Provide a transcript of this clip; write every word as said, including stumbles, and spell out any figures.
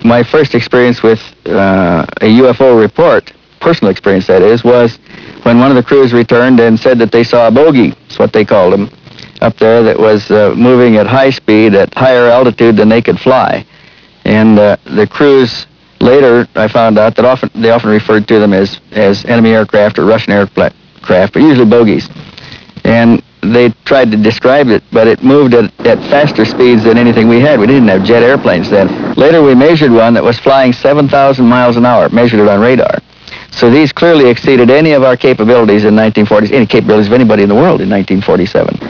my first experience with uh, a U F O report, personal experience that is, was when one of the crews returned and said that they saw a bogey, that's what they called them, up there that was uh, moving at high speed at higher altitude than they could fly. And uh, the crews later, I found out that often they often referred to them as, as enemy aircraft or Russian aircraft, but usually bogeys. And they tried to describe it, but it moved at, at faster speeds than anything we had. We didn't have jet airplanes then. Later we measured one that was flying seven thousand miles an hour, measured it on radar. So these clearly exceeded any of our capabilities in nineteen forty, any capabilities of anybody in the world in nineteen forty-seven.